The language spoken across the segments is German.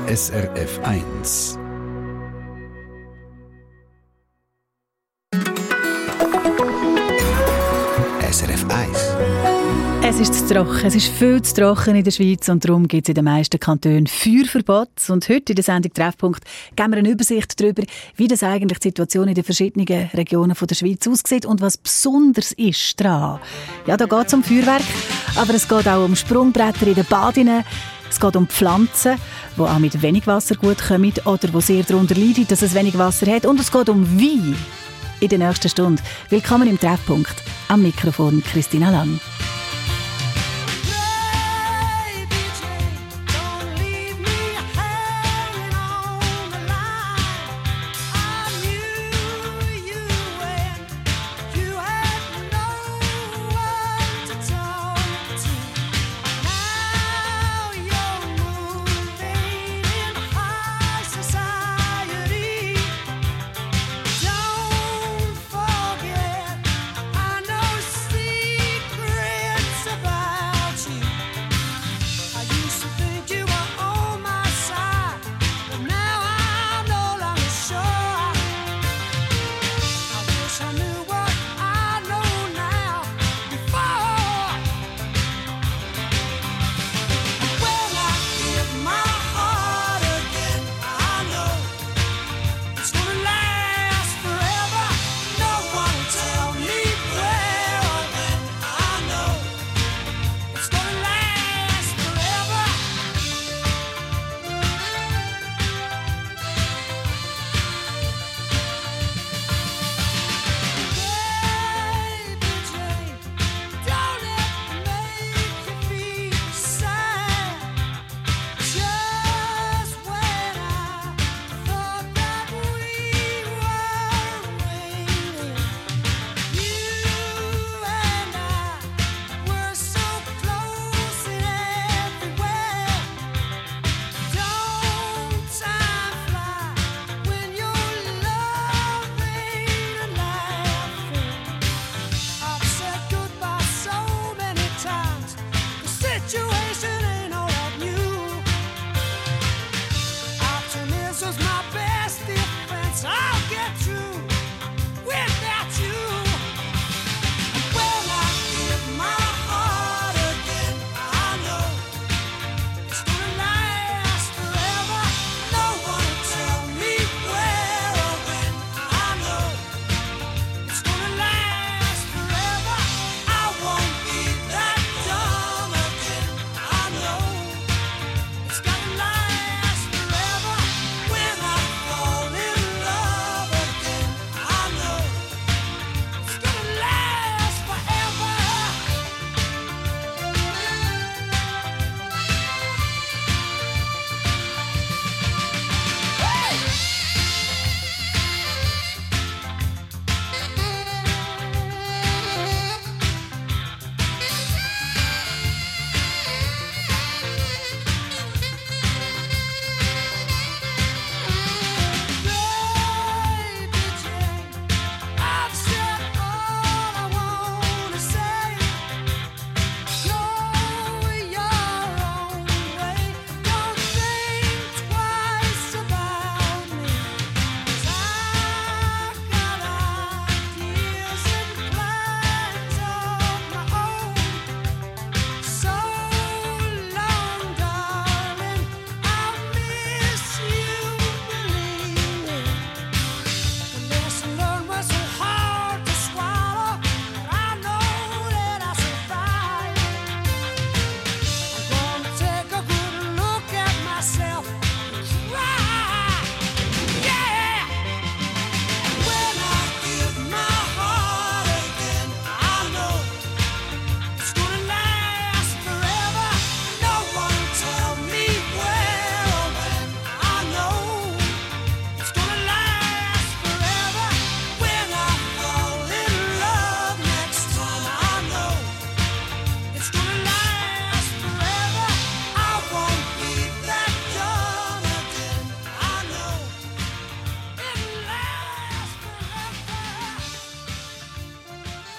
SRF 1. SRF 1. Es ist zu trocken. Es ist viel zu trocken in der Schweiz und darum gibt es in den meisten Kantonen Feuerverbot. Und heute in der Sendung «Treffpunkt» geben wir eine Übersicht darüber, wie das eigentlich die Situation in den verschiedenen Regionen der Schweiz aussieht und was besonders ist daran. Ja, da geht es um Feuerwerk, aber es geht auch um Sprungbretter in den Badinnen. Es geht um Pflanzen, die auch mit wenig Wasser gut kommen oder die sehr darunter leiden, dass es wenig Wasser hat. Und es geht um Wein in der nächsten Stunde. Willkommen im Treffpunkt. Am Mikrofon Christina Lang.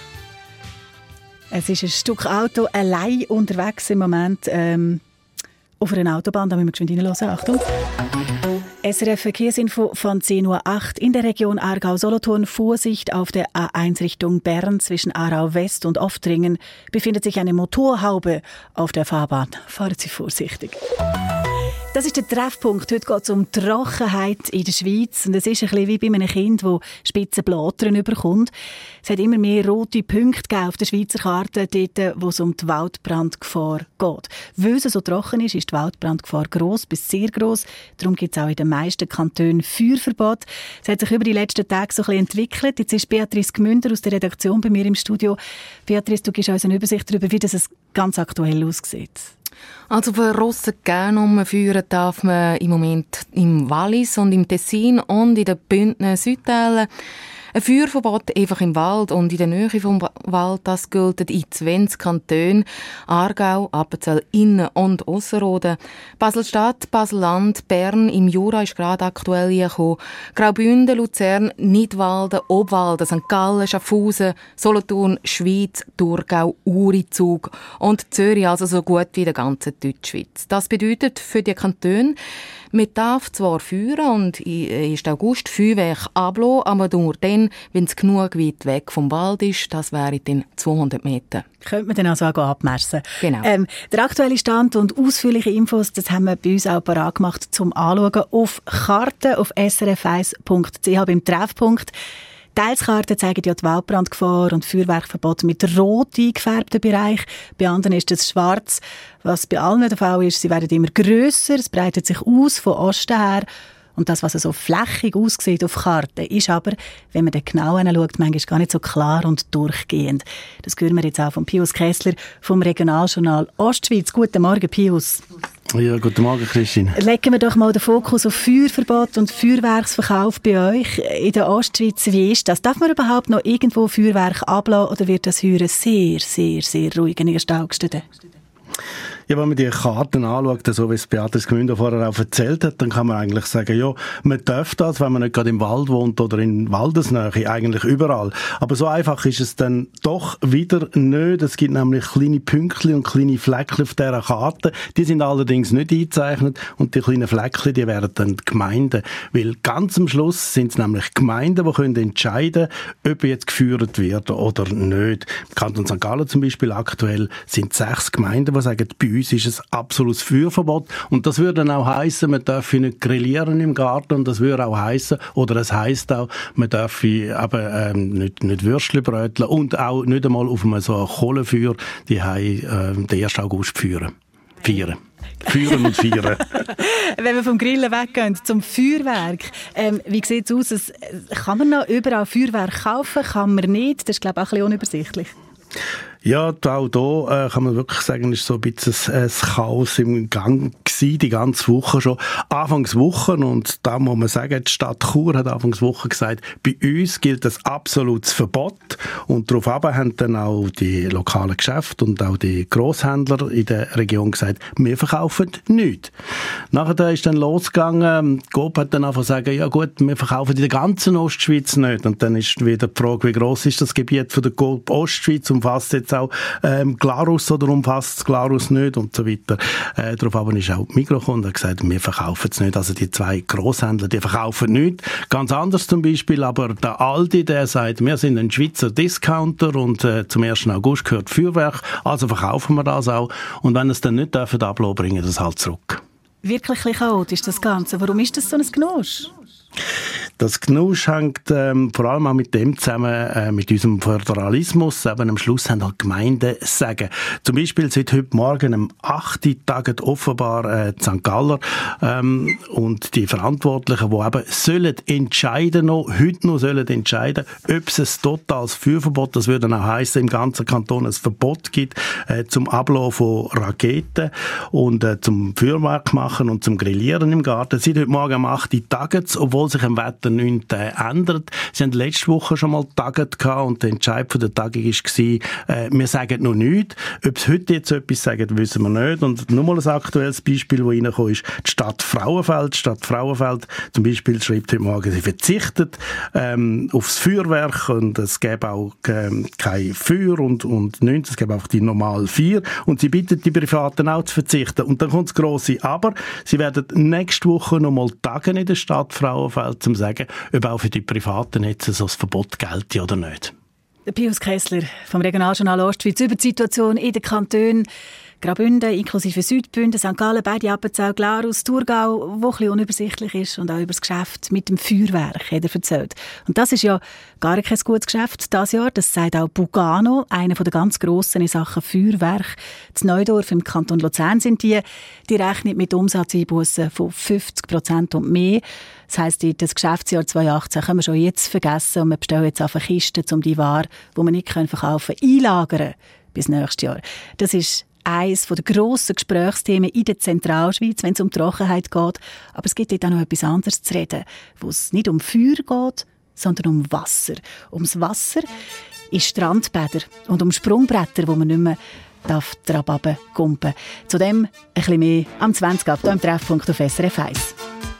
Es ist ein Stück Auto allein unterwegs im Moment. auf einer Autobahn, da müssen wir geschwind reinhören. Achtung. SRF Verkehrsinfo von 10.08 Uhr in der Region Aargau-Solothurn. Vorsicht auf der A1 Richtung Bern zwischen Aarau-West und Oftringen befindet sich eine Motorhaube auf der Fahrbahn. Fahren Sie vorsichtig. Das ist der Treffpunkt. Heute geht es um Trockenheit in der Schweiz. Und es ist ein bisschen wie bei einem Kind, das Spitzenblättern überkommt. Es hat immer mehr rote Punkte auf der Schweizer Karte, dort, wo es um die Waldbrandgefahr geht. Weil es so trocken ist, ist die Waldbrandgefahr gross bis sehr gross. Darum gibt es auch in den meisten Kantonen Feuerverbot. Es hat sich über die letzten Tage so ein bisschen entwickelt. Jetzt ist Beatrice Gmünder aus der Redaktion bei mir im Studio. Beatrice, du gibst uns eine Übersicht darüber, wie das ganz aktuell aussieht. Also für Rossengärn führen darf man im Moment im Wallis und im Tessin und in den Bündner Südteilen. Ein Feuerverbot einfach im Wald und in der Nähe vom Wald, das gilt in 20 Kantonen. Aargau, Appenzell Innen- und Ausserrhoden. Basel-Stadt, Basel-Land, Bern, im Jura ist gerade aktuell gekommen. Graubünden, Luzern, Nidwalden, Obwalden, St. Gallen, Schaffhausen, Solothurn, Schwyz, Thurgau, Uri, Zug und Zürich, also so gut wie der ganzen Deutschschweiz. Das bedeutet für die Kantone, man darf zwar feuern und im August Feuerwerk ablassen, aber nur dann, wenn es genug weit weg vom Wald ist, das wäre dann 200 Meter. Könnte man dann also auch abmessen. Genau. Der aktuelle Stand und ausführliche Infos, das haben wir bei uns auch parat gemacht zum Anschauen auf Karte auf srf1.ch beim Treffpunkt. Teilskarten zeigen ja die Waldbrandgefahr und Feuerwerkverbot mit rot eingefärbten Bereich. Bei anderen ist es schwarz. Was bei allen der Fall ist, sie werden immer grösser, es breitet sich aus von Osten her. Und das, was so flächig aussieht auf Karten, ist aber, wenn man da genau hinschaut, manchmal gar nicht so klar und durchgehend. Das hören wir jetzt auch von Pius Kessler vom Regionaljournal Ostschweiz. Guten Morgen, Pius. Ja, guten Morgen, Christine. Legen wir doch mal den Fokus auf Feuerverbot und Feuerwerksverkauf bei euch in der Ostschweiz. Wie ist das? Darf man überhaupt noch irgendwo Feuerwerk ablassen oder wird das Heuer sehr, sehr, sehr ruhig in ersten August? Ja, wenn man die Karten anschaut, so wie es Beatrice Gmünder vorher auch erzählt hat, dann kann man eigentlich sagen, ja, man darf das, wenn man nicht gerade im Wald wohnt oder in Waldesnähe, eigentlich überall. Aber so einfach ist es dann doch wieder nicht. Es gibt nämlich kleine Pünktchen und kleine Fleckchen auf dieser Karte. Die sind allerdings nicht eingezeichnet und die kleinen Fleckchen, die werden dann die Gemeinden. Weil ganz am Schluss sind es nämlich Gemeinden, die können entscheiden, ob jetzt gefeuert wird oder nicht. Im Kanton St. Gallen zum Beispiel aktuell sind 6 Gemeinden, die sagen, bei uns ist ein absolutes Feuerverbot. Und das würde dann auch heissen, man darf nicht grillieren im Garten. Und das würde auch heissen, oder es heisst auch, man darf nicht Würstchen bröteln und auch nicht einmal auf einem so Kohlenfeuer den 1. August feiern. Feuern und feiern. Wenn wir vom Grillen weggehen zum Feuerwerk, wie sieht es aus? Kann man noch überall Feuerwerk kaufen? Kann man nicht? Das ist, glaube ich, auch ein bisschen unübersichtlich. Ja, auch da kann man wirklich sagen, ist so ein bisschen ein Chaos im Gang gewesen, die ganze Woche schon. Anfangswoche, und da muss man sagen, die Stadt Chur hat Anfangswoche gesagt, bei uns gilt das absolutes Verbot. Und darauf haben dann auch die lokalen Geschäfte und auch die Grosshändler in der Region gesagt, wir verkaufen nichts. Nachher ist dann losgegangen, Coop hat dann einfach gesagt, ja gut, wir verkaufen in der ganzen Ostschweiz nicht. Und dann ist wieder die Frage, wie gross ist das Gebiet von der Coop Ostschweiz, umfasst jetzt auch Glarus oder umfasst das Glarus nicht und so weiter. Darauf aber ist auch Migros gekommen und hat gesagt, wir verkaufen es nicht. Also die 2 Grosshändler, die verkaufen nichts. Ganz anders zum Beispiel, aber der Aldi, der sagt, wir sind ein Schweizer Discounter und zum 1. August gehört Feuerwerk, also verkaufen wir das auch. Und wenn es dann nicht dürfen ablassen, bringen wir das halt zurück. Wirklich chaotisch das Ganze. Warum ist das so ein Genusch? Das Genusch hängt vor allem auch mit dem zusammen, mit unserem Föderalismus. Eben am Schluss haben halt Gemeinden sagen. Zum Beispiel seit heute Morgen um 8 Uhr tagen offenbar die St. Galler und die Verantwortlichen, die eben sollen entscheiden heute noch sollen entscheiden, ob es ein totales Feuerverbot, das würde auch heissen, im ganzen Kanton ein Verbot gibt zum Ablassen von Raketen und zum Feuerwerk machen und zum Grillieren im Garten. Seit heute Morgen um 8 Uhr tagen, obwohl sich im Wetter der 9. ändert. Sie haben letzte Woche schon mal getagt und der Entscheid von der Tagung war, wir sagen noch nichts. Ob sie heute jetzt etwas sagen, wissen wir nicht. Und nur mal ein aktuelles Beispiel, das reingekommen ist, die Stadt Frauenfeld. Die Stadt Frauenfeld zum Beispiel schreibt heute Morgen, sie verzichtet aufs Feuerwerk und es gäbe auch kein Feuer und nichts, es gäbe einfach die normalen Feier und sie bittet die Privaten auch zu verzichten. Und dann kommt das grosse Aber. Sie werden nächste Woche noch mal tagen in der Stadt Frauenfeld, um zu sagen, ob auch für die Privaten jetzt so ein Verbot gilt oder nicht. Der Pius Kessler vom Regionaljournal Ostschweiz über die Situation in den Kantonen Graubünden inklusive Südbünden, St. Gallen, beide Appenzell, Glarus, Thurgau, wo ein bisschen unübersichtlich ist und auch über das Geschäft mit dem Feuerwerk hat er erzählt. Und das ist ja gar kein gutes Geschäft dieses Jahr. Das sagt auch Bugano, einer der ganz Grossen in Sachen Feuerwerk. In Neudorf im Kanton Luzern sind die rechnen mit Umsatzeinbussen von 50% und mehr. Das heisst, das Geschäftsjahr 2018 können wir schon jetzt vergessen und wir bestellen jetzt einfach Kisten, um die Ware, die wir nicht verkaufen können, einlagern bis nächstes Jahr. Das ist eines der grossen Gesprächsthemen in der Zentralschweiz, wenn es um Trockenheit geht. Aber es gibt dort auch noch etwas anderes zu reden, wo es nicht um Feuer geht, sondern um Wasser. Ums Wasser in Strandbäder und um Sprungbretter, wo man nicht mehr dran kumpen darf. Zudem ein bisschen mehr am 20 ab, hier im Treffpunkt auf SRF 1.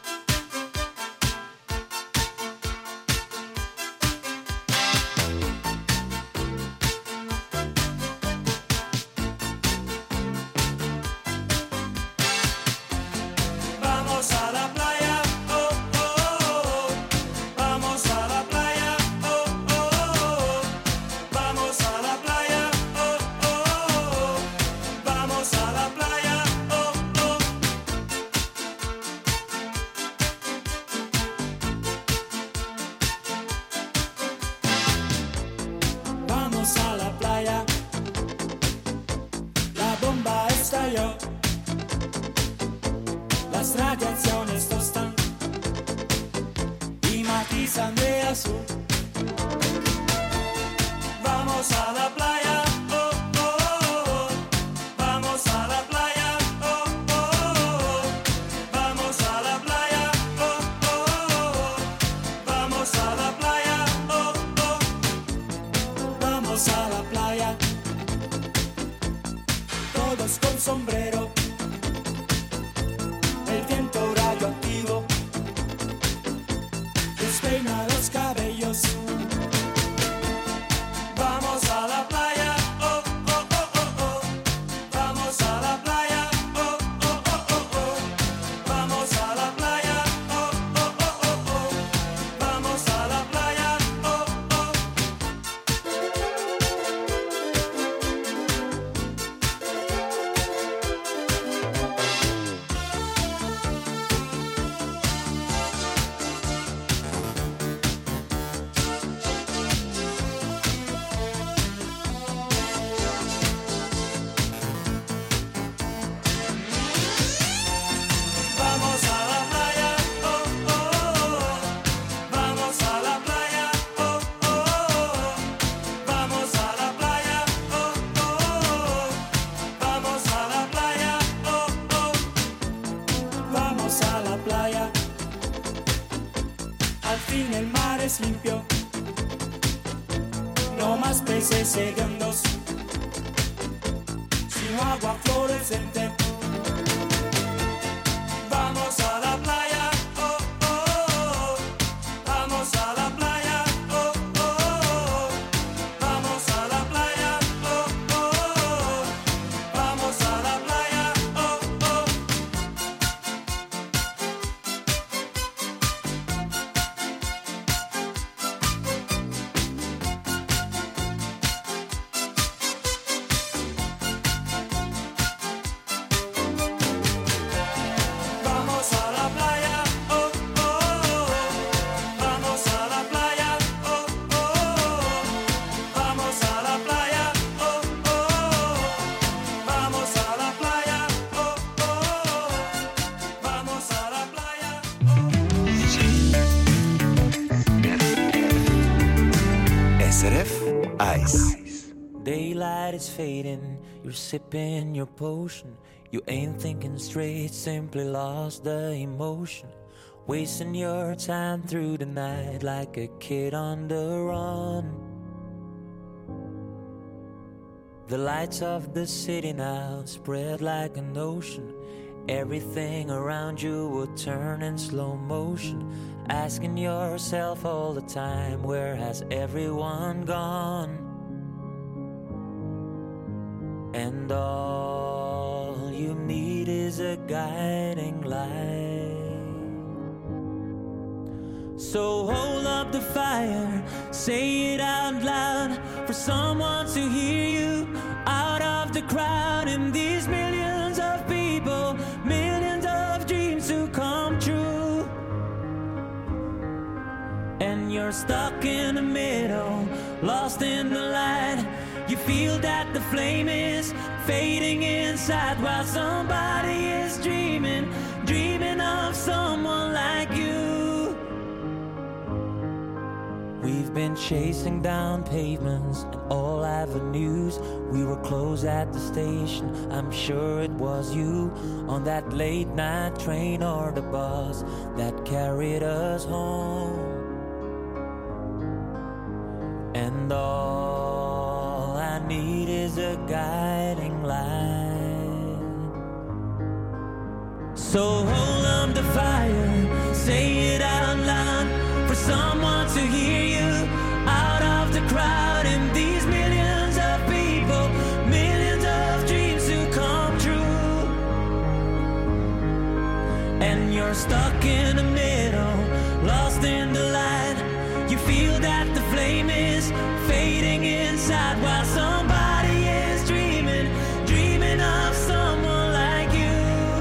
Hediondos, sin agua fluorescente. Vamos a la playa, oh, oh, oh. Vamos a la playa, oh, oh, oh. Vamos a la playa, oh, oh, oh. Vamos a la playa, oh, oh. SRF 1. Daylight is fading, you're sipping your potion. You ain't thinking straight, simply lost the emotion. wasting your time through the night like a kid on the run. The lights of the city now spread like an ocean. Everything around you will turn in slow motion, asking yourself all the time, where has everyone gone? And all you need is a guiding light. So hold up the fire, say it out loud, for someone to hear you out of the crowd. And these millions of people, millions of dreams to come true. And you're stuck in the middle, lost in the light. You feel that the flame is fading inside, while somebody is dreaming, dreaming of someone like you. We've been chasing down pavements and all avenues. We were close at the station, I'm sure it was you, on that late night train or the bus that carried us home. And all I need is a guiding light. So hold up the fire, say it out loud, for someone to hear you out of the crowd. And these millions of people, millions of dreams to come true. And you're stuck in the middle, lost in the light. You feel that the flame is fading inside, while somebody is dreaming, dreaming of someone like you.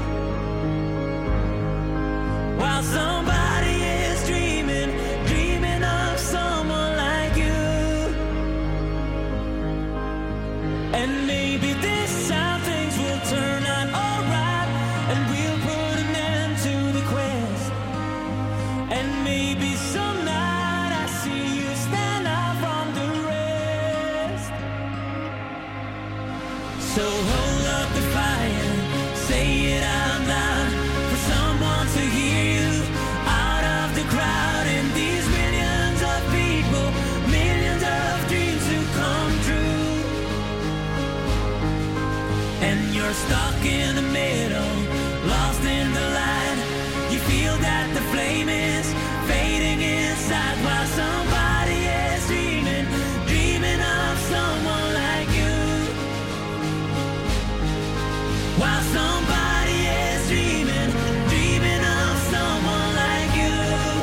While somebody is dreaming, dreaming of someone like you. And maybe this time things will turn out alright, and we'll put an end to the quest. And maybe some night I see you stand out from the rest. So hold up the fire, say it out loud, for someone to hear you out of the crowd. And these millions of people, millions of dreams to come true. And you're stuck in the middle, lost in the light. You feel that the flame is fading inside, while somebody is dreaming, dreaming of someone like you. While somebody is dreaming, dreaming of someone like you.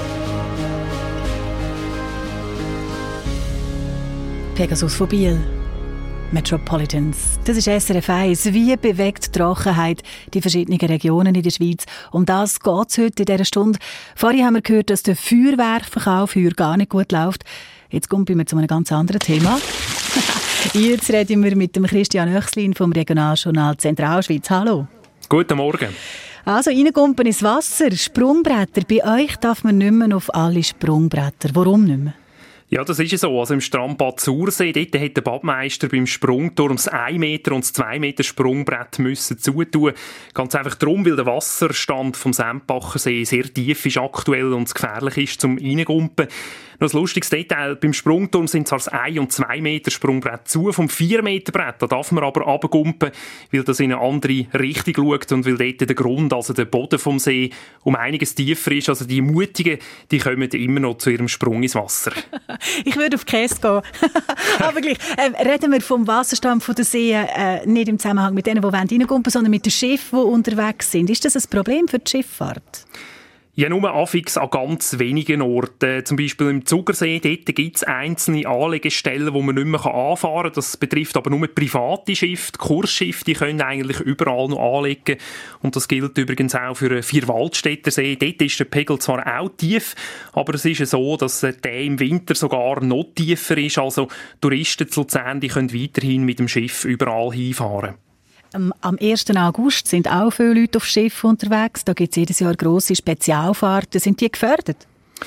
Pegasus von Biel. Metropolitans. Das ist SRF 1. Wie bewegt die Trockenheit die verschiedenen Regionen in der Schweiz? Um das geht es heute in dieser Stunde. Vorhin haben wir gehört, dass der Feuerwerkverkauf heuer gar nicht gut läuft. Jetzt kommen wir zu einem ganz anderen Thema. Jetzt reden wir mit dem Christian Oechslin vom Regionaljournal Zentralschweiz. Hallo. Guten Morgen. Also, reingumpen ins Wasser, Sprungbretter. Bei euch darf man nicht mehr auf alle Sprungbretter. Warum nicht mehr? Ja, das ist so. Also im Strandbad Sursee, dort hat der Badmeister beim Sprungturm das 1 Meter und das 2 Meter Sprungbrett müssen zutun. Ganz einfach darum, weil der Wasserstand vom Sempachersee sehr tief ist aktuell und es gefährlich ist zum Reingumpen. Noch ein lustiges Detail, beim Sprungturm sind zwar das 1 und 2 Meter Sprungbrett zu, vom 4 Meter Brett, da darf man aber runtergumpen, weil das in eine andere Richtung schaut und weil dort der Grund, also der Boden vom See, um einiges tiefer ist. Also die Mutigen, die kommen immer noch zu ihrem Sprung ins Wasser. Ich würde auf Käse gehen. Aber gleich, reden wir vom Wasserstand der See nicht im Zusammenhang mit denen, die reingumpen wollen, sondern mit den Schiffen, die unterwegs sind. Ist das ein Problem für die Schifffahrt? Ja, nur anfangs an ganz wenigen Orten. Zum Beispiel im Zugersee, dort gibt es einzelne Anlegestellen, wo man nicht mehr anfahren kann. Das betrifft aber nur private Schiffe. Die Kursschiffe, die können eigentlich überall noch anlegen. Und das gilt übrigens auch für den Vierwaldstättersee. Dort ist der Pegel zwar auch tief, aber es ist ja so, dass der im Winter sogar noch tiefer ist. Also Touristen zu Luzern, die können weiterhin mit dem Schiff überall hinfahren. Am 1. August sind auch viele Leute auf Schiffen unterwegs. Da gibt es jedes Jahr grosse Spezialfahrten. Sind die gefährdet?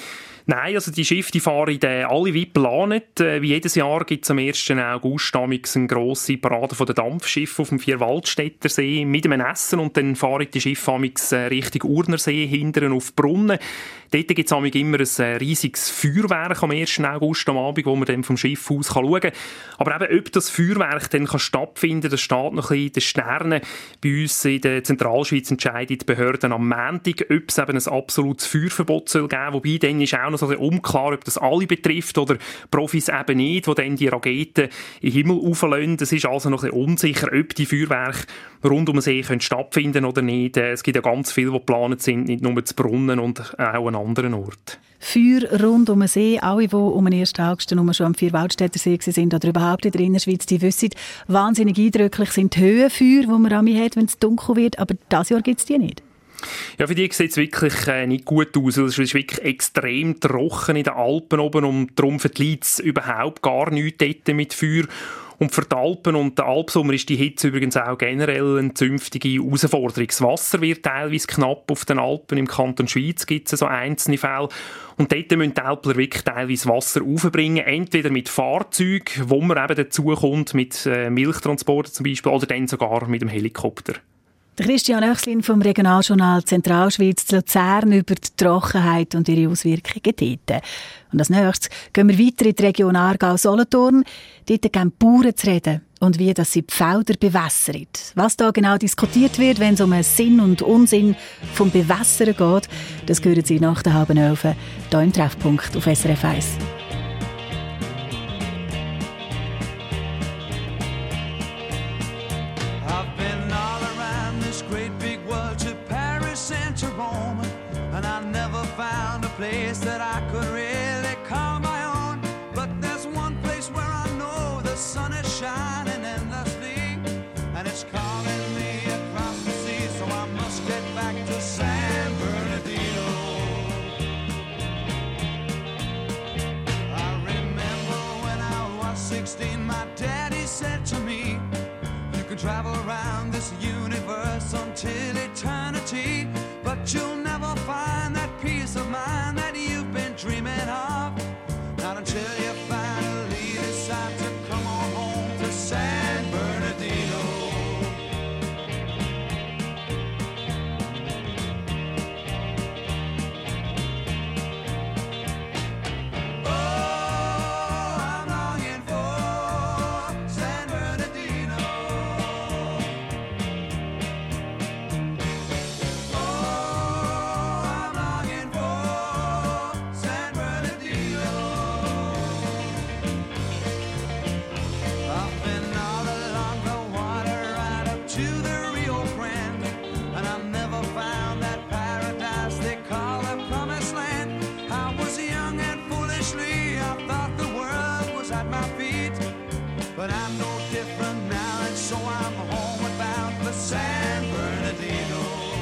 Nein, also die Schiffe die fahren alle wie geplant. Wie jedes Jahr gibt es am 1. August eine grosse Parade der Dampfschiffe auf dem Vierwaldstätter See mit einem Essen und dann fahren die Schiffe Richtung Urnersee hinten auf Brunnen. Dort gibt es immer ein riesiges Feuerwerk am 1. August am Abend, wo man dann vom Schiff aus schauen kann. Aber eben, ob das Feuerwerk dann stattfinden kann, das steht noch ein bisschen in den Sternen. Bei uns in der Zentralschweiz entscheiden die Behörden am Montag, ob es eben ein absolutes Feuerverbot soll geben. Wobei dann ist auch noch so ein bisschen unklar, ob das alle betrifft oder Profis eben nicht, die dann die Raketen in den Himmel rauflassen. Es ist also noch ein bisschen unsicher, ob die Feuerwerke rund um den See stattfinden können oder nicht. Es gibt ja ganz viele, die geplant sind, nicht nur zu Brunnen und auch an anderen Orten. Feuer rund um den See, alle, die um den 1. August nur schon am Vierwaldstätter See sind oder überhaupt in der Innerschweiz, die wissen, wahnsinnig eindrücklich sind die Höhenfeuer, die man an hat, wenn es dunkel wird, aber dieses Jahr gibt es die nicht. Ja, für die sieht es wirklich nicht gut aus. Es ist wirklich extrem trocken in den Alpen oben und darum vertreibt es überhaupt gar nichts dort mit Feuer. Und für die Alpen und den Alpsommer ist die Hitze übrigens auch generell eine zünftige Herausforderung. Das Wasser wird teilweise knapp auf den Alpen. Im Kanton Schweiz gibt es so einzelne Fälle. Und dort müssen die Alpler wirklich teilweise Wasser aufbringen. Entweder mit Fahrzeugen, wo man eben dazukommt, mit Milchtransporten zum Beispiel, oder dann sogar mit dem Helikopter. Der Christian Oechslin vom Regionaljournal Zentralschweiz zu Luzern über die Trockenheit und ihre Auswirkungen dort. Und als nächstes gehen wir weiter in die Region Aargau-Solothurn. Dort gehen die Bauern zu reden und wie dass sie die Felder bewässern. Was da genau diskutiert wird, wenn es um Sinn und Unsinn vom Bewässern geht, das hören Sie nach der 10:30 hier im Treffpunkt auf SRF 1. Place that I could really call my own, but there's one place where I know the sun is shining endlessly, and it's calling me across the sea, so I must get back to San Bernardino. I remember when I was 16, my daddy said to me, you can travel around this universe until eternity, but you'll never find that peace of mind that you've been dreaming of. Not until you finally decide to come on home to San Bernardino. Oh, I'm longing for San Bernardino. But I'm no different now, and so I'm homeward bound for San Bernardino.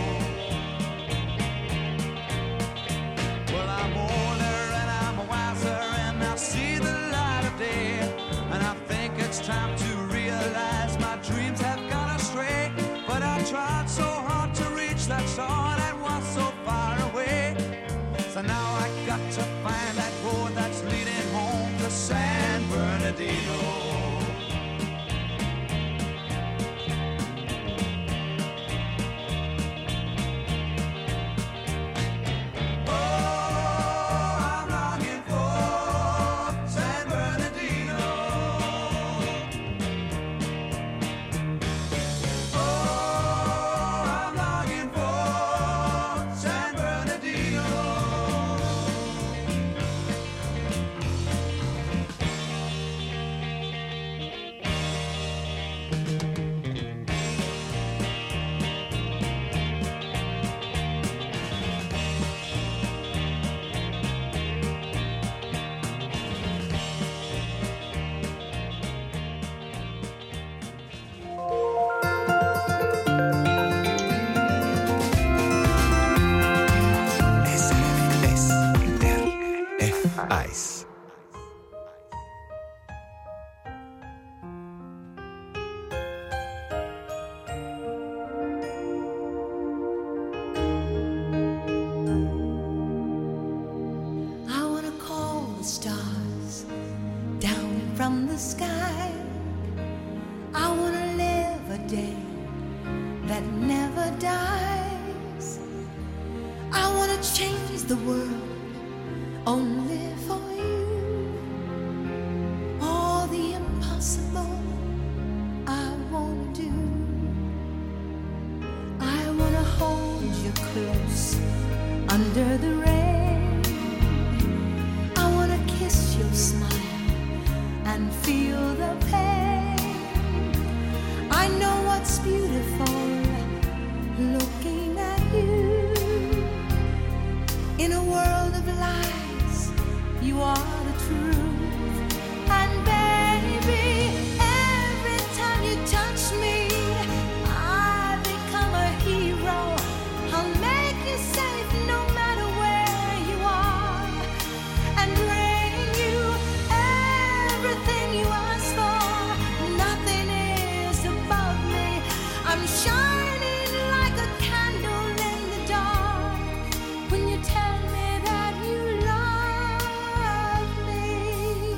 Well, I'm older and I'm wiser, and I see the light of day, and I think it's time to realize my dreams have gone astray. But I tried so hard to reach that star that was so far away, so now I got to find that road that's leading home to San Bernardino. Eis. I change the world only for you. All the impossible I wanna do. I wanna hold you close under the rain. I wanna kiss your smile and feel the pain. I know what's beautiful looking at you. In a world of lies, you are the truth. And baby, every time you touch me, I become a hero. I'll make you safe no matter where you are, and bring you everything you ask for. Nothing is above me. I'm shining like a candle in the dark when you tell me that you love me.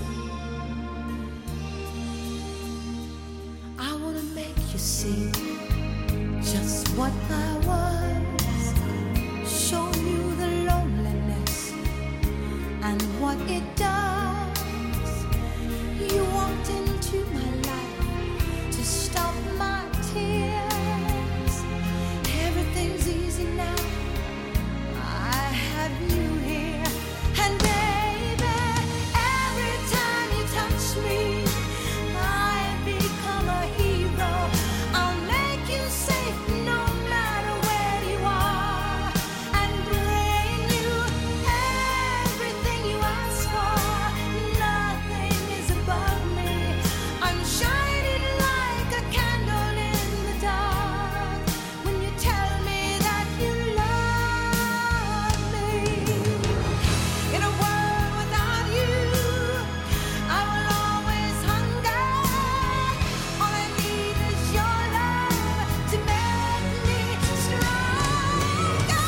I wanna make you see just what I was, show you the loneliness and what it does. You walked into my life to stop my tears. Everything's easy now, I have you here. And baby, every time you touch me, I become a hero. I'll make you safe no matter where you are, and bring you everything you ask for. Nothing is above me. I'm shining like a candle in the dark when you tell me that you love me. In a world without you, I will always hunger. All I need is your love to make me stronger.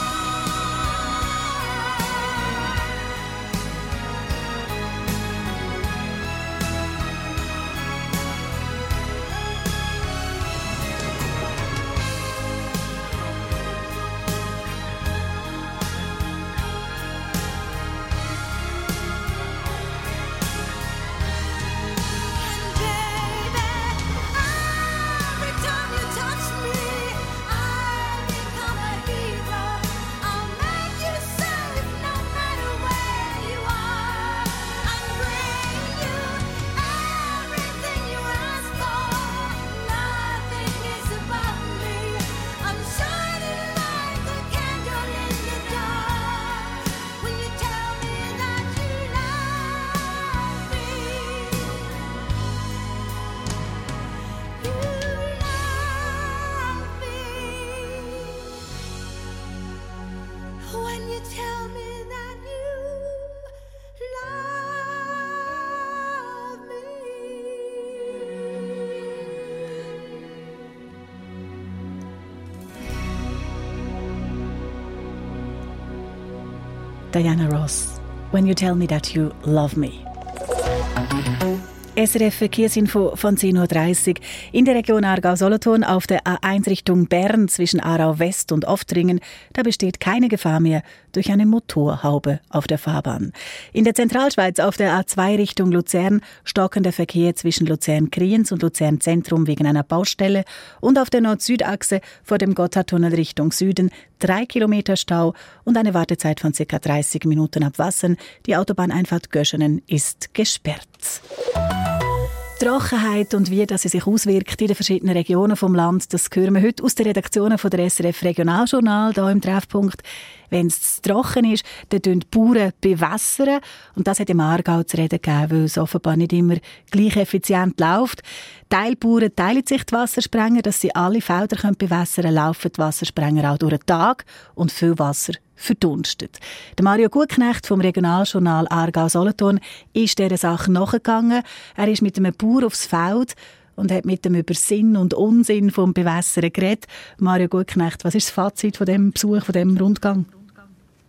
And baby, every time you touch me, I become a hero. I'll make you safe no matter where you are, and bring you everything you ask for. Nothing is above me. I'm shining like a candle in the dark when you tell me that you love me. You love me. When you tell me that you love me. Diana Ross, When You Tell Me That You Love Me. SRF Verkehrsinfo von 10.30 Uhr. In der Region Aargau-Solothurn auf der A1 Richtung Bern zwischen Aarau West und Oftringen, da besteht keine Gefahr mehr durch eine Motorhaube auf der Fahrbahn. In der Zentralschweiz auf der A2 Richtung Luzern stockender Verkehr zwischen Luzern-Kriens und Luzern-Zentrum wegen einer Baustelle und auf der Nord-Süd-Achse vor dem Gotthardtunnel Richtung Süden 3 Kilometer Stau und eine Wartezeit von ca. 30 Minuten ab Wassern. Die Autobahneinfahrt Göschenen ist gesperrt. Trockenheit und wie das sie sich auswirkt in den verschiedenen Regionen vom Land, das hören wir heute aus den Redaktionen von der SRF Regionaljournal hier im Treffpunkt. Wenn es zu trocken ist, dann bewässern die Bauern bewässern. Und das hat im Aargau zu reden gegeben, weil es offenbar nicht immer gleich effizient läuft. Teilbauern teilen sich die Wassersprenger, dass sie alle Felder bewässern können, laufen die Wassersprenger auch durch den Tag und viel Wasser verdunstet. Der Mario Gutknecht vom Regionaljournal Aargau-Solothurn ist dieser Sache nachgegangen. Er ist mit einem Bauer aufs Feld und hat mit ihm über Sinn und Unsinn vom Bewässern geredet. Mario Gutknecht, was ist das Fazit von dem Besuch, von dem Rundgang?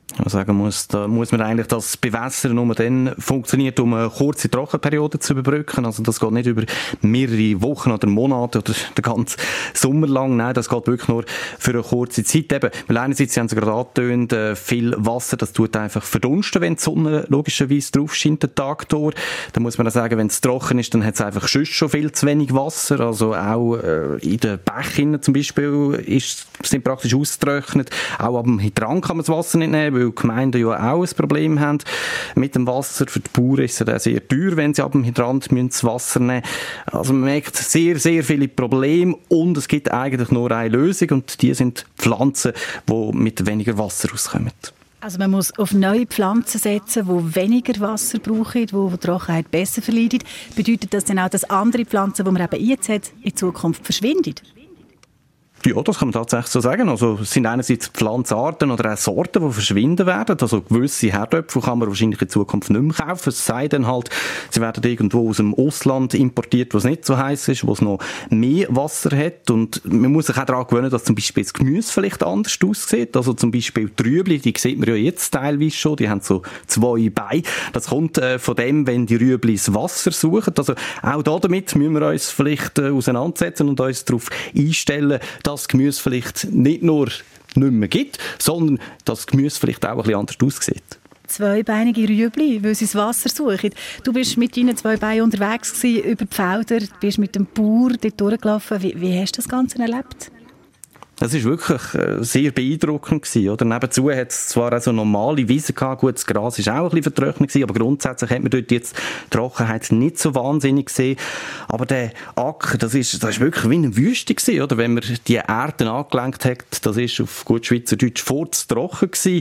Ich sagen muss, da muss man eigentlich das Bewässern nur dann funktioniert, um eine kurze Trockenperiode zu überbrücken. Also das geht nicht über mehrere Wochen oder Monate oder den ganzen Sommer lang. Nein, das geht wirklich nur für eine kurze Zeit. Eben, weil einerseits, Sie haben es gerade angetönt, viel Wasser, das tut einfach verdunsten, wenn die Sonne logischerweise drauf scheint, den Tag durch. Dann muss man auch sagen, wenn es trocken ist, dann hat es einfach schon viel zu wenig Wasser. Also auch in den Bächen zum Beispiel sind praktisch ausgetrocknet. Auch ab dem Hydrant kann man das Wasser nicht nehmen, weil die Gemeinden ja auch ein Problem haben mit dem Wasser. Für die Bauern ist es sehr teuer, wenn sie ab dem Hydrant das Wasser nehmen müssen. Also man merkt sehr, sehr viele Probleme und es gibt eigentlich nur eine Lösung und die sind Pflanzen, die mit weniger Wasser auskommen. Also man muss auf neue Pflanzen setzen, die weniger Wasser brauchen, die Trockenheit besser verleiden. Bedeutet das dann auch, dass andere Pflanzen, die man eben jetzt hat, in Zukunft verschwinden? Ja, das kann man tatsächlich so sagen. Also, es sind einerseits Pflanzenarten oder auch Sorten, die verschwinden werden. Also gewisse Herdöpfel kann man wahrscheinlich in Zukunft nicht mehr kaufen. Es sei denn halt, sie werden irgendwo aus dem Ausland importiert, wo es nicht so heiß ist, wo es noch mehr Wasser hat. Und man muss sich auch daran gewöhnen, dass zum Beispiel das Gemüse vielleicht anders aussieht. Also zum Beispiel die Rüebli, die sieht man ja jetzt teilweise schon. Die haben so 2 Beine. Das kommt von dem, wenn die Rüebli das Wasser suchen. Also auch damit müssen wir uns vielleicht auseinandersetzen und uns darauf einstellen, dass Gemüse vielleicht nicht nur nicht mehr gibt, sondern dass Gemüse vielleicht auch ein bisschen anders aussieht. Zweibeinige Rüebli, weil sie das Wasser suchen. Du bist mit deinen 2 Beinen unterwegs gewesen, über die Felder, bist mit dem Bauer dort durchgelaufen. Wie hast du das Ganze erlebt? Das war wirklich sehr beeindruckend gewesen, oder? Nebenzu hat es zwar auch so normale Wiesen gehabt, gut, das Gras war auch ein bisschen vertrocknet gewesen, aber grundsätzlich hat man dort jetzt die Trockenheit nicht so wahnsinnig gesehen. Aber der Acker, das ist wirklich wie eine Wüste gewesen, oder? Wenn man die Erden angelenkt hat, das ist auf gut Schweizerdeutsch furztrocken gewesen.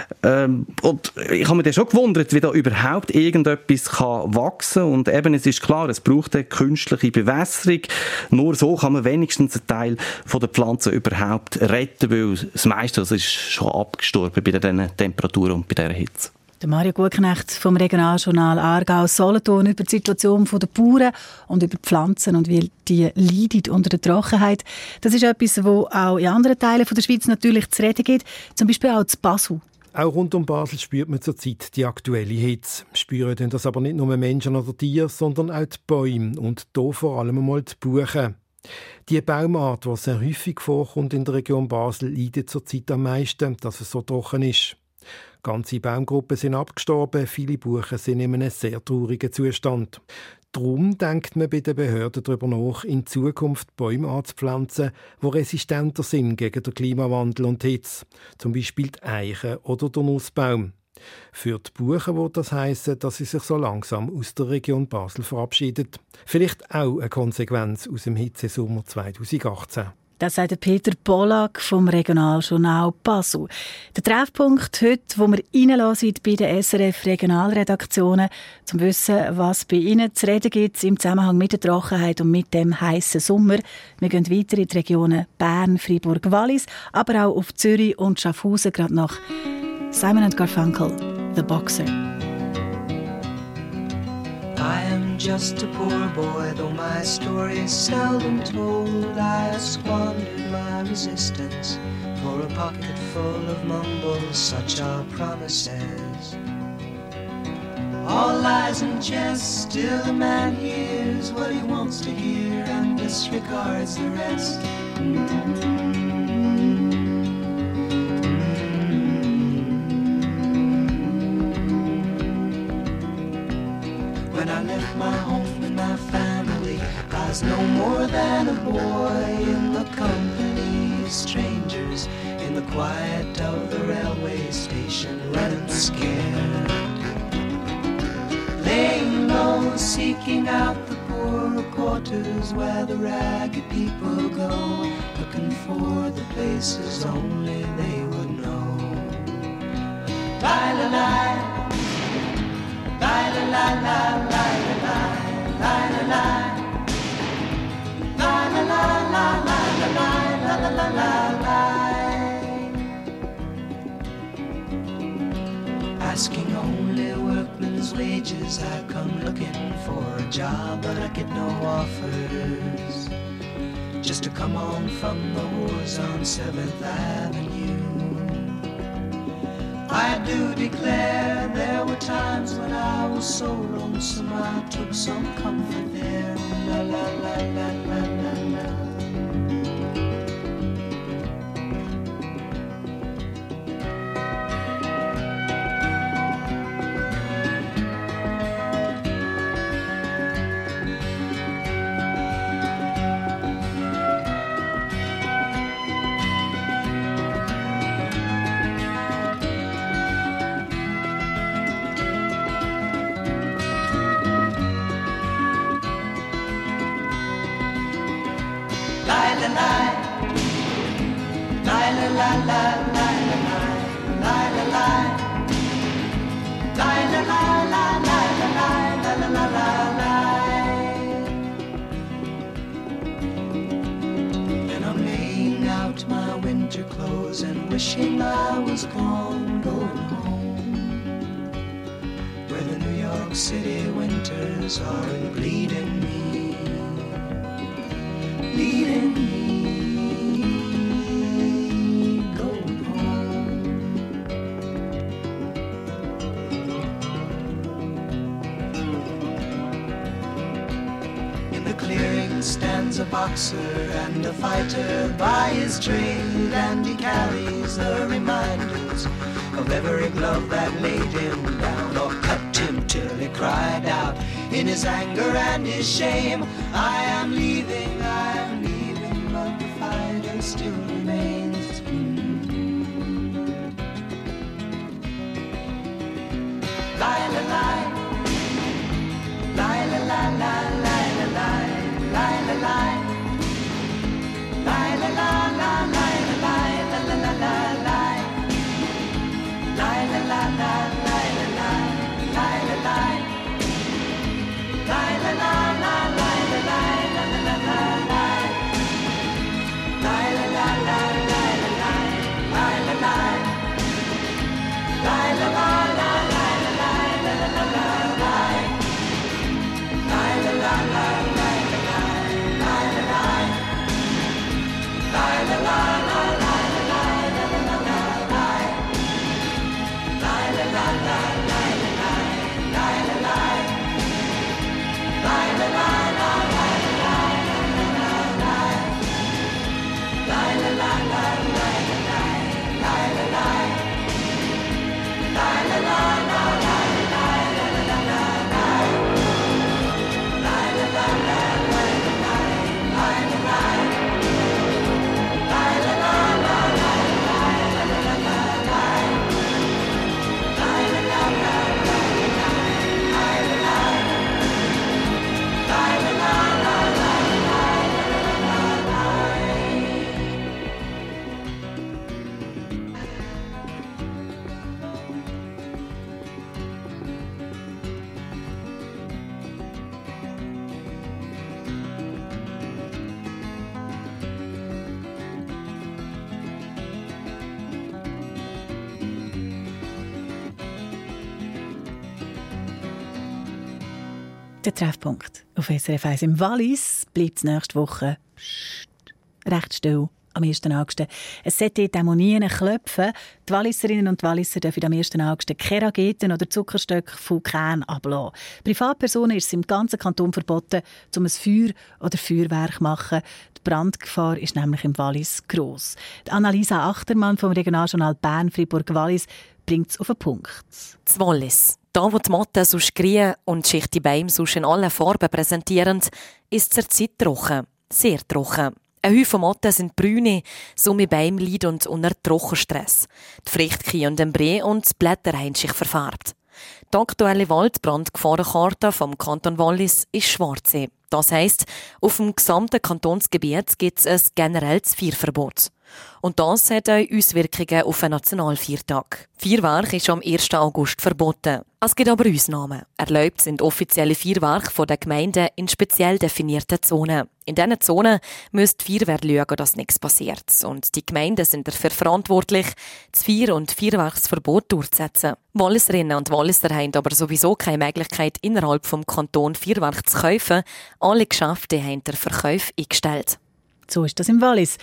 Und ich habe mir dann schon gewundert, wie da überhaupt irgendetwas kann wachsen. Und eben, es ist klar, es braucht eine künstliche Bewässerung. Nur so kann man wenigstens einen Teil von der Pflanzen überhaupt retten, weil das meiste das ist schon abgestorben bei diesen Temperaturen und bei dieser Hitze. Der Mario Gutknecht vom Regionaljournal Aargau-Solothurn über die Situation der Bauern und über die Pflanzen und wie die leiden unter der Trockenheit. Das ist etwas, wo auch in anderen Teilen der Schweiz natürlich zu reden gibt, zum Beispiel auch zu Basel. Auch rund um Basel spürt man zurzeit die aktuelle Hitze. Spüren das aber nicht nur Menschen oder Tiere, sondern auch die Bäume und hier vor allem einmal die Buchen. Die Baumart, die sehr häufig vorkommt in der Region Basel, leidet zurzeit am meisten, dass es so trocken ist. Ganze Baumgruppen sind abgestorben, viele Buchen sind in einem sehr traurigen Zustand. Darum denkt man bei den Behörden darüber nach, in Zukunft Bäume anzupflanzen, die resistenter sind gegen den Klimawandel und die Hitze. Zum Beispiel die Eiche oder der Nussbaum. Für die Buchen würde das heissen, dass sie sich so langsam aus der Region Basel verabschiedet. Vielleicht auch eine Konsequenz aus dem Hitzesommer 2018. Das sagt Peter Pollack vom Regionaljournal Basel. Der Treffpunkt heute, wo wir reinlassen bei den SRF-Regionalredaktionen, um zu wissen, was bei Ihnen zu reden gibt im Zusammenhang mit der Trockenheit und mit dem heißen Sommer. Wir gehen weiter in die Regionen Bern, Freiburg, Wallis, aber auch auf Zürich und Schaffhausen, gerade nach Simon & Garfunkel, The Boxer. I am just a poor boy, though my story is seldom told. I have squandered my resistance for a pocket full of mumbles, such are promises. All lies and jest, still a man hears what he wants to hear and disregards the rest. When I left my home and my family, I was no more than a boy in the company of strangers, in the quiet of the railway station, running scared. Laying low, seeking out the poorer quarters where the ragged people go, looking for the places only they would know. Lie-la-lie, asking only workmen's wages, I come looking for a job, but I get no offers. Just to come on from the wars on 7th Avenue. I do declare there were times when I was so lonesome I took some comfort there. La la la la la la la. And I'm laying out my winter clothes and wishing I was gone, going home, where the New York City winters are bleeding me, bleeding me. Stands a boxer and a fighter by his trade, and he carries the reminders of every glove that laid him down or cut him till he cried out in his anger and his shame, I am leaving, but the fighter still remains. Lie, la, lie. Lie, la, la, la, lie, la, lie. Lie, la, lie. Lie, la, la, la, lie, la, lie, la, la, la, la, lie. Lie, la, la, la, lie, la, lie, lie, la, lie. Lie, la, la, la, lie, la, lie, la, la, la, la, lie. Lie, la, la, la, lie, la, lie, lie, la, lie. Lie, la, la, la, lie, la, lie, la, la, la, la, lie. Lie, la, la, la, lie, la, lie, lie, la, lie. Lie, la, la, la, lie, la, lie, la, la, la, la, lie. Lie, la, la, la, lie, la, lie, lie, la, lie. Lie, la, la, la, lie, la, lie, la, la, la, lie. Lie, la, la, la, lie, la, lie, lie, la, lie. Lie, la, la, la, lie, la, lie, la, la, la, la, lie. Lie, la, la, la, lie, la, lie, lie, la, lie. Lie, la, la, la, lie, la, lie, la, la, la, la, lie. Lie, la, la, la, lie, la, lie, lie, la, lie. Lie, la, la, la, lie, la, lie, la, la, la, lie. Der Treffpunkt auf SRF 1 im Wallis bleibt nächste Woche recht still am 1. August. Es sollte dort auch nie klopfen. Die Walliserinnen und Walliser dürfen am 1. August keine Rageten oder Zuckerstöcke von Kähnen ablassen. Privatpersonen ist es im ganzen Kanton verboten, um ein Feuer oder Feuerwerk zu machen. Die Brandgefahr ist nämlich im Wallis gross. Die Annalisa Achtermann vom Regionaljournal Bern-Fribourg-Wallis bringt es auf den Punkt. Das Wallis. Da, wo die Motten sonst grien und sich die Bäume sonst in allen Farben präsentieren, ist es zurzeit trocken. Sehr trocken. Ein Haufen Motten sind brüne, somme Bäume leiden unter Trockenstress. Die Früchte und den Bree und die Blätter haben sich verfärbt. Die aktuelle Waldbrandgefahrenkarte vom Kanton Wallis ist schwarze. Das heisst, auf dem gesamten Kantonsgebiet gibt es ein generelles Feuerverbot. Und das hat auch Auswirkungen auf den Nationalviertag. Feuerwerk ist am 1. August verboten. Es gibt aber Ausnahmen. Erlaubt sind offizielle Feuerwerke der Gemeinden in speziell definierten Zonen. In diesen Zonen müssen die Feuerwehr schauen, dass nichts passiert. Und die Gemeinden sind dafür verantwortlich, das Feuer- und Feuerwerksverbot durchzusetzen. Walliserinnen und Walliser haben aber sowieso keine Möglichkeit, innerhalb des Kantons Feuerwerk zu kaufen. Alle Geschäfte haben den Verkauf eingestellt. So ist das im Wallis.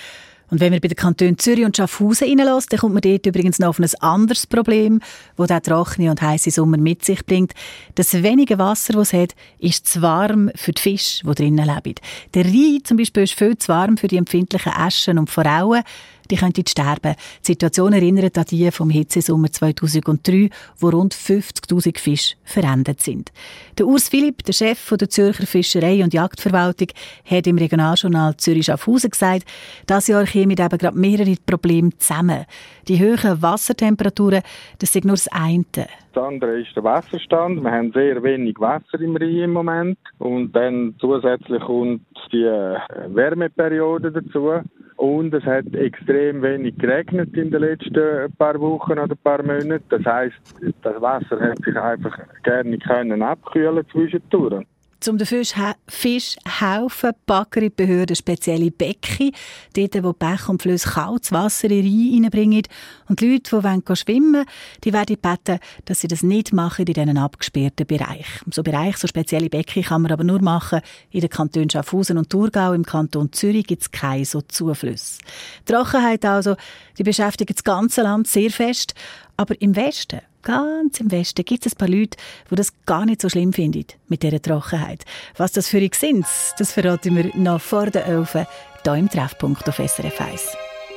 Und wenn man bei den Kantonen Zürich und Schaffhausen reinlässt, dann kommt man dort übrigens noch auf ein anderes Problem, das der trockene und heisse Sommer mit sich bringt. Das wenige Wasser, das es hat, ist zu warm für die Fische, die drinnen leben. Der Rhein zum Beispiel ist viel zu warm für die empfindlichen Äschen und Forellen. Die könnten sterben. Die Situation erinnert an die vom Hitzesommer 2003, wo rund 50'000 Fische verendet sind. Der Urs Philipp, der Chef der Zürcher Fischerei- und Jagdverwaltung, hat im Regionaljournal Zürich-Schaffhausen gesagt, dieses Jahr kämen eben gerade mehrere Probleme zusammen. Die hohen Wassertemperaturen, das sind nur das eine. Das andere ist der Wasserstand. Wir haben sehr wenig Wasser im Rhein im Moment. Und dann zusätzlich kommt die Wärmeperiode dazu. Und es hat extrem wenig geregnet in den letzten paar Wochen oder paar Monaten. Das heisst, das Wasser hat sich einfach gerne können abkühlen zwischendurch. Um den Fischhaufen backen die Behörden spezielle Becken, dort wo Bäche und Flüsse kaltes Wasser in den Rhein reinbringen. Und die Leute, die schwimmen wollen, die werden gebeten, dass sie das nicht machen in diesen abgesperrten Bereichen. So spezielle Becken kann man aber nur machen in den Kantonen Schaffhausen und Thurgau. Im Kanton Zürich gibt es keine so Zuflüsse. Die Trockenheit also, die beschäftigt das ganze Land sehr fest. Aber im Westen, ganz im Westen, gibt es ein paar Leute, die das gar nicht so schlimm finden mit dieser Trockenheit. Was das für euch sind, das verraten wir noch vor der 11 hier im Treffpunkt auf SRF 1.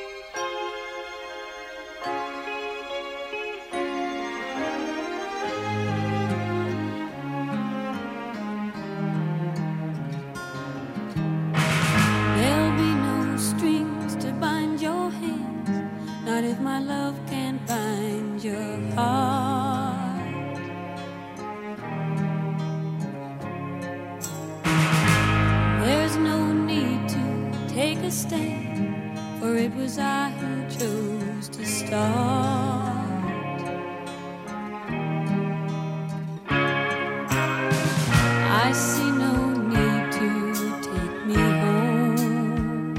There'll be no strings to bind your hands, not if my love can't bind your heart. There's no need to take a stand, for it was I who chose to start. I see no need to take me home.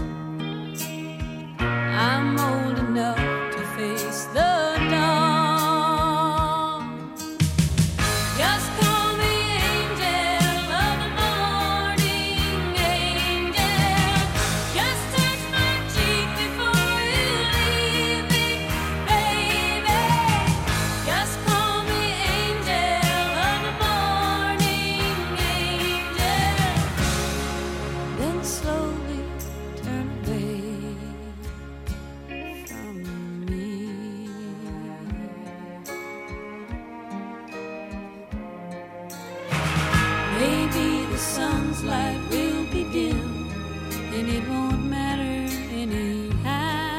I'm old enough to face the dawn. Just call me angel of the morning, angel. Just touch my cheek before you leave me, baby. Just call me angel of the morning, angel. Then slowly turn away from me. Maybe the sun's light will be dim, and it won't matter anyhow.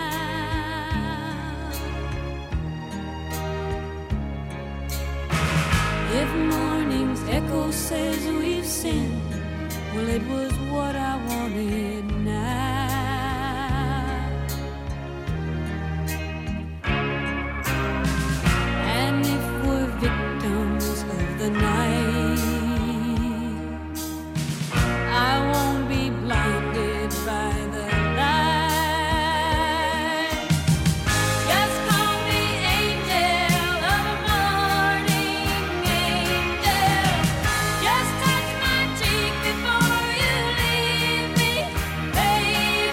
If morning's echo says we've sinned, well, it was what I wanted now. And if we're victims of the night, I won't be blinded by the light. Just call me angel of the morning, angel. Just touch my cheek before you leave me, baby.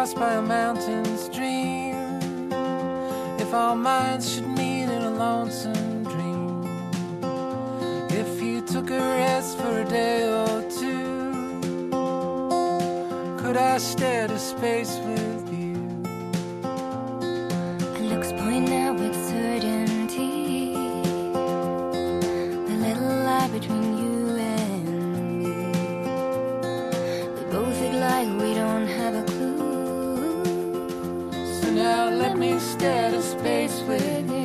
crossed by a mountain stream. If our minds should meet in a lonesome dream, if you took a rest for a day or two, could I stare to space with you? The looks point out with certainty, the little lie between you and me. We both look like we don't have a clue. So now let me stare to space with you.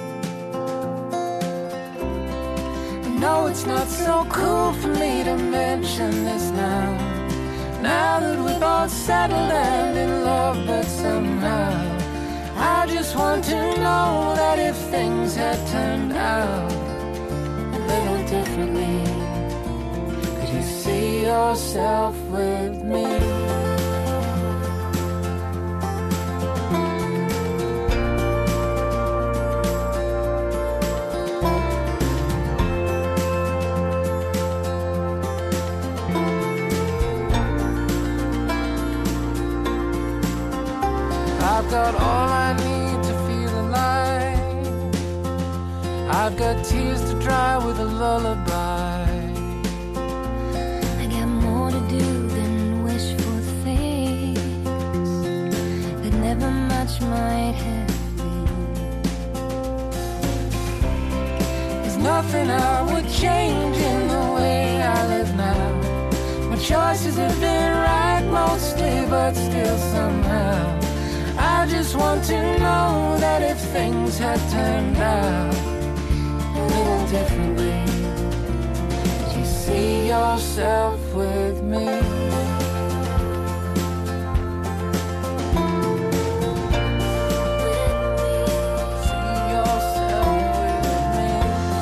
No, it's not so cool for me to mention this now. Now that we're both settled and in love, but somehow I just want to know that if things had turned out a little differently, could you see yourself with me? I've got all I need to feel alive. I've got tears to dry with a lullaby. I got more to do than wish for things that never much might have been. There's nothing I would change in the way I live now. My choices have been right mostly, but still somehow I just want to know that if things had turned out a little differently, could you see yourself with me? See yourself with me.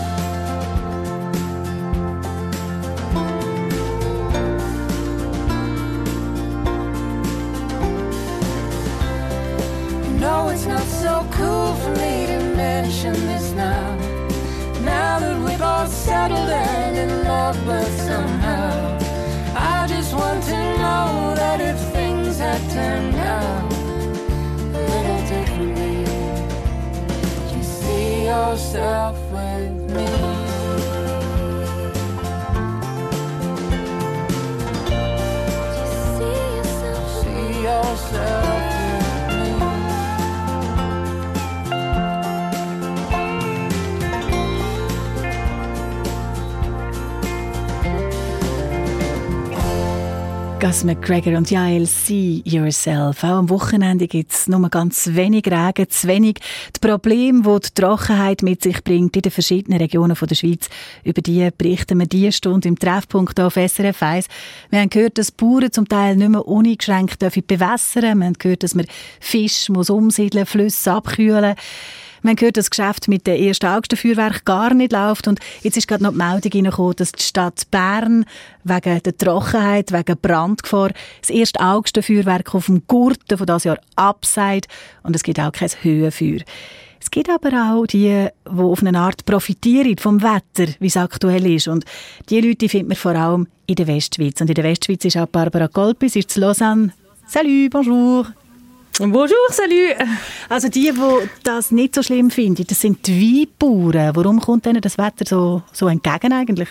No, it's not so cool for me to mention this now. Now that we're both settled and in love, but somehow I just want to know that if things had turned out a little differently, could you see yourself with me? See yourself with me. Gus McGregor und Yael, See Yourself. Auch am Wochenende gibt es nur ganz wenig Regen, zu wenig. Die Probleme, die die Trockenheit mit sich bringt in den verschiedenen Regionen der Schweiz, über die berichten wir diese Stunde im Treffpunkt auf SRF 1. Wir haben gehört, dass Bauern zum Teil nicht mehr uneingeschränkt bewässern dürfen. Wir haben gehört, dass man Fisch umsiedeln muss, Flüsse abkühlen. Wir haben gehört, dass das Geschäft mit dem 1. August-Feuerwerk gar nicht läuft. Und jetzt ist gerade noch die Meldung reingekommen, dass die Stadt Bern wegen der Trockenheit, wegen Brandgefahr, das 1. August-Feuerwerk auf dem Gurten von diesem Jahr absagt. Und es gibt auch kein Höhenfeuer. Es gibt aber auch die auf eine Art profitieren vom Wetter, wie es aktuell ist. Und diese Leute findet man vor allem in der Westschweiz. Und in der Westschweiz ist auch Barbara Kolpis, ist in Lausanne. Salut, bonjour. Bonjour, salut. Also die das nicht so schlimm finden, das sind die Weinbauern. Warum kommt ihnen das Wetter so entgegen eigentlich?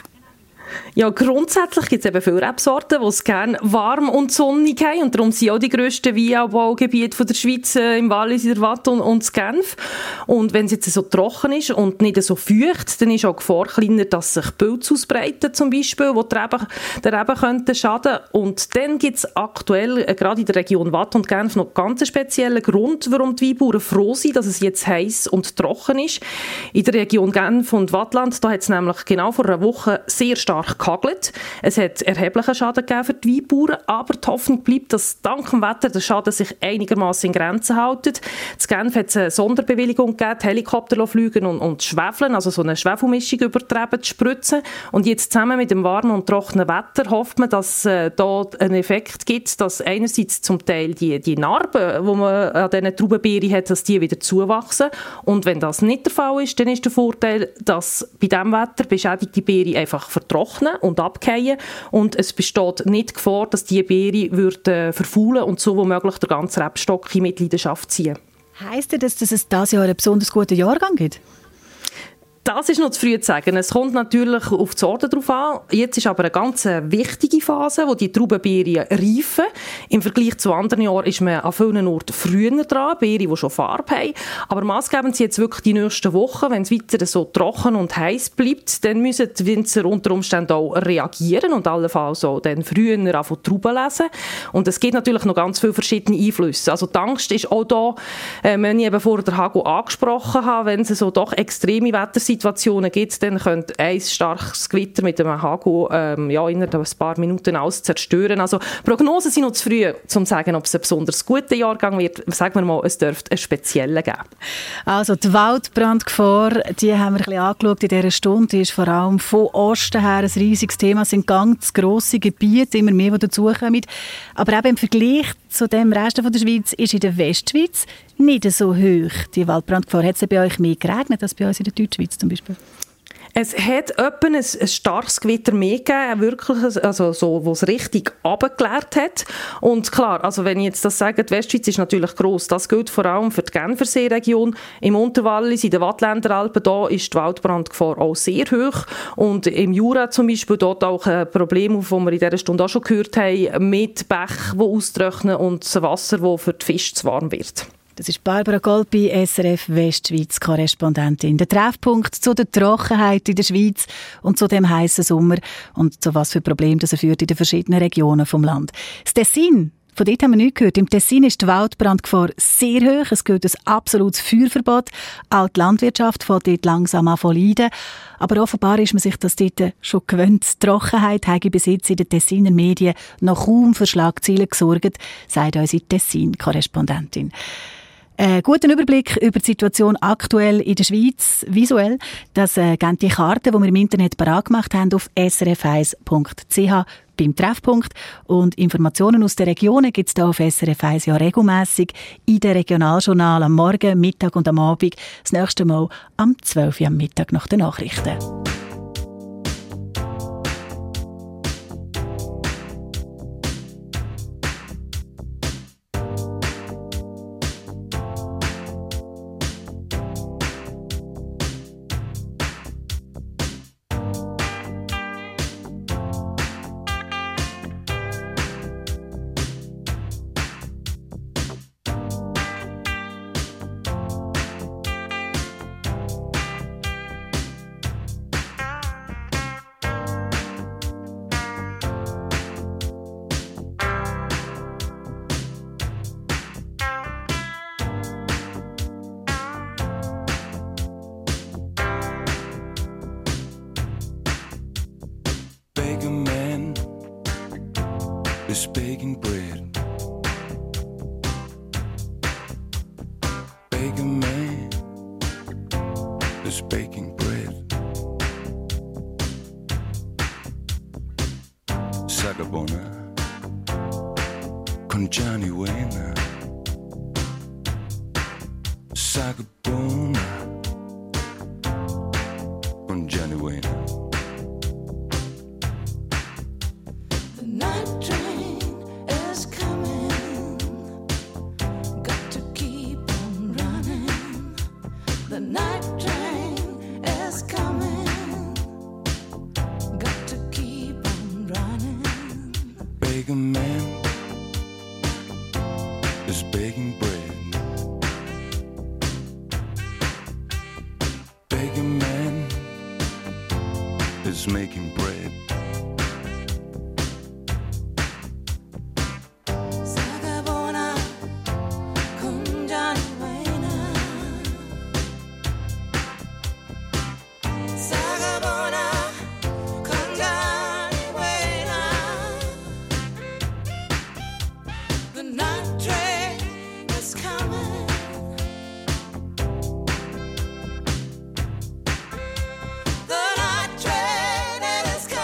Ja, grundsätzlich gibt es eben viele Rebsorten, die es gerne warm und sonnig haben. Und darum sind auch die grössten Weinanbaugebiete der Schweiz im Wallis, in der Watt und in Genf. Und wenn es jetzt so trocken ist und nicht so feucht, dann ist auch die Gefahr kleiner, dass sich Pilze ausbreiten, zum Beispiel, die der Reben könnten schaden. Und dann gibt es aktuell, gerade in der Region Watt und Genf, noch ganz einen speziellen Grund, warum die Weinbauern froh sind, dass es jetzt heiß und trocken ist. In der Region Genf und Wattland, da hat es nämlich genau vor einer Woche sehr stark gehagelt. Es hat erheblichen Schaden gegeben für die Weinbauern, aber die Hoffnung bleibt, dass dank dem Wetter der Schaden sich einigermaßen in Grenzen hält. In Genf hat es eine Sonderbewilligung gegeben, Helikopter fliegen und schwefeln, also so eine Schwefelmischung über die Reben zu spritzen. Und jetzt zusammen mit dem warmen und trockenen Wetter hofft man, dass da einen Effekt gibt, dass einerseits zum Teil die Narben, die man an diesen Traubenbeeren hat, dass die wieder zuwachsen. Und wenn das nicht der Fall ist, dann ist der Vorteil, dass bei diesem Wetter beschädigte Beeren einfach vertrocknen trocknen und abgehen und es besteht nicht die Gefahr, dass die Beere verfaulen und so womöglich den ganzen Rebstock in Mitleidenschaft ziehen. Heisst das, dass es dieses Jahr einen besonders guten Jahrgang gibt? Das ist noch zu früh zu sagen. Es kommt natürlich auf die Sorte drauf an. Jetzt ist aber eine ganz wichtige Phase, wo die Traubenbeeren reifen. Im Vergleich zu anderen Jahren ist man an vielen Orten früher dran, Beeren, die schon Farbe haben. Aber maßgebend sind jetzt wirklich die nächsten Wochen. Wenn es weiter so trocken und heiß bleibt, dann müssen die Winzer unter Umständen auch reagieren und allenfalls auch dann früher anfangen Trauben lesen. Und es gibt natürlich noch ganz viele verschiedene Einflüsse. Also die Angst ist auch da, wenn ich eben vorher den Hagel angesprochen habe, wenn es so doch extreme Wettersituationen gibt, dann könnte ein starkes Gewitter mit dem Hagel innerhalb ein paar Minuten alles zerstören. Also Prognosen sind noch zu früh, um zu sagen, ob es ein besonders guter Jahrgang wird. Sagen wir mal, es dürfte einen speziellen geben. Also die Waldbrandgefahr, die haben wir ein bisschen angeschaut in dieser Stunde. Die ist vor allem von Osten her ein riesiges Thema. Es sind ganz grosse Gebiete, immer mehr, die dazukommen. Aber eben im Vergleich zu dem Rest der Schweiz ist in der Westschweiz nicht so hoch. Die Waldbrandgefahr, hat es bei euch mehr geregnet als bei uns in der Deutschschweiz zum Beispiel? Es hat etwa ein starkes Gewitter mehr gegeben, wirklich, also so, wo es richtig runtergeleert hat. Und klar, also wenn ich jetzt das sage, die Westschweiz ist natürlich gross. Das gilt vor allem für die Genfersee-Region. Im Unterwallis, in den Waadtländer da ist die Waldbrandgefahr auch sehr hoch. Und im Jura zum Beispiel dort auch ein Problem, das wir in dieser Stunde auch schon gehört haben, mit Bächen, die austrocknen und das Wasser, das für die Fische zu warm wird. Das ist Barbara Golpi, SRF Westschweiz-Korrespondentin. Der Treffpunkt zu der Trockenheit in der Schweiz und zu dem heißen Sommer und zu was für Probleme das er führt in den verschiedenen Regionen vom Land. Das Tessin, von dort haben wir nichts gehört. Im Tessin ist die Waldbrandgefahr sehr hoch. Es gilt ein absolutes Feuerverbot. Auch die Landwirtschaft fällt dort langsam an zu leiden. Aber offenbar ist man sich das dort schon gewöhnt. Die Trockenheit habe bis jetzt in den Tessiner Medien noch kaum für Schlagzeilen gesorgt, sagt unsere Tessin-Korrespondentin. Guten Überblick über die Situation aktuell in der Schweiz, visuell. Das geben die Karten, die wir im Internet parat gemacht haben, auf srf1.ch beim Treffpunkt. Und Informationen aus den Regionen gibt es hier auf SRF 1 ja regelmässig in den Regionaljournal am Morgen, Mittag und am Abend. Das nächste Mal am 12 Uhr am Mittag nach den Nachrichten. is baking bread. Baker man is baking bread. Sagabona con Johnny Wayne. Sagabona con Johnny Wayne. The night train is coming. Got to keep on running. The night train is coming. Got to keep on running. Baker man is baking bread. Baker man is making bread. Sagabona con Johnny Wayne. Sagabona con Johnny Wayne. The night train is coming. The night train is coming.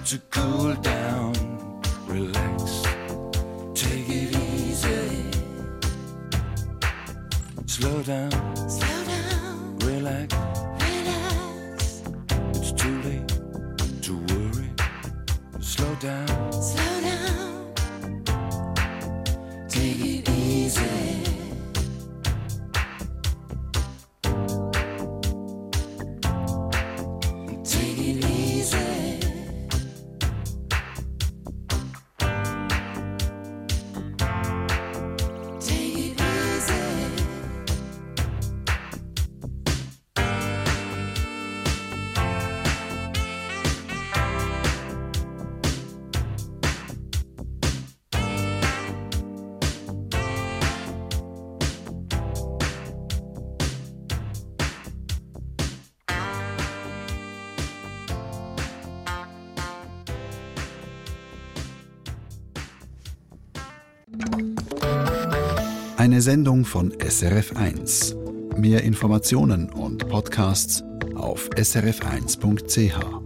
to cool down, relax, take it easy. Slow down, relax. It's too late to worry. Slow down, take it easy. Take it easy. Take it easy. Eine Sendung von SRF1. Mehr Informationen und Podcasts auf srf1.ch.